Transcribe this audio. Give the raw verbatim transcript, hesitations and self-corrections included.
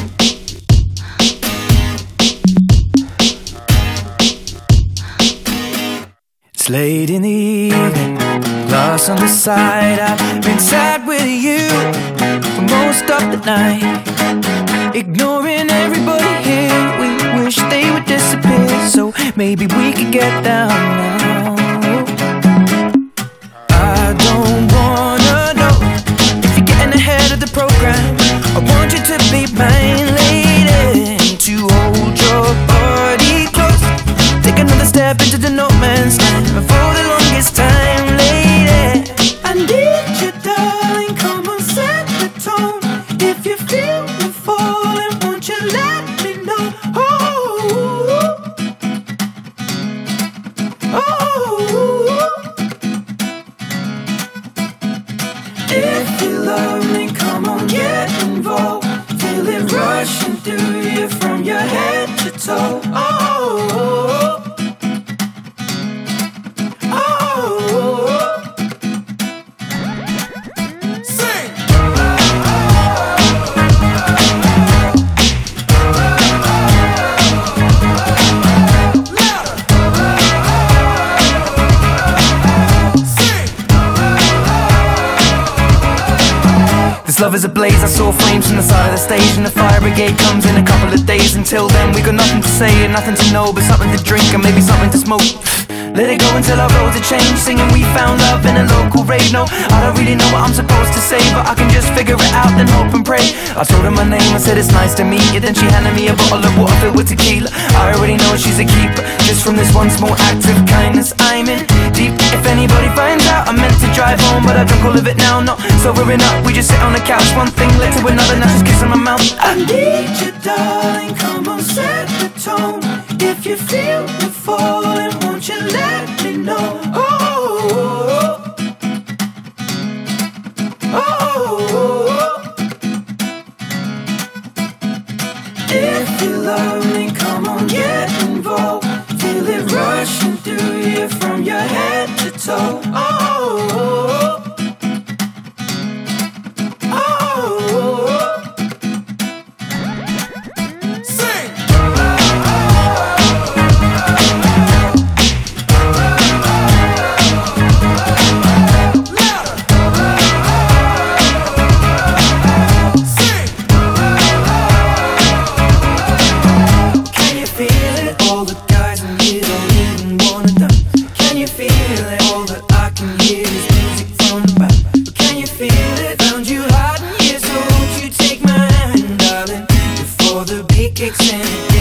It's late in the evening, glass on the side. I've been sad with you for most of the night, ignoring everybody here. We wish they would disappear, so maybe we could get down now. I don't wanna know if you're getting ahead of the program. I want you to be mine, lady, to hold your body close. Take another step into the no man's land for the longest time, lady. I need you, darling, come on, set the tone. If you feel me falling, won't you let me know? Oh, oh. If you love me, come on, get involved. Feel it rushing through you from your head to toe. Oh, love is ablaze, I saw flames from the side of the stage, and the fire brigade comes in a couple of days. Until then we got nothing to say and nothing to know, but something to drink and maybe something to smoke. Let it go until our roads are changed, singing we found love in a local rave. No, I don't really know what I'm supposed to say, but I can just figure it out, then hope and pray. I told her my name, I said it's nice to meet you. Then she handed me a bottle of water filled with tequila. I already know she's a keeper, just from this one small act of kindness. I'm in deep. If anybody finds out, I meant to drive home, but I drunk all of it now. Not sobering up, we just sit on the couch. One thing led to another, now she's kissing my mouth. I need you, darling, come on, set the tone. If you feel me falling, won't you let me know? Oh, oh, oh. If you love me, come on, get involved. Feel it rushing through you from your head to toe. Oh, oh. Kicks in.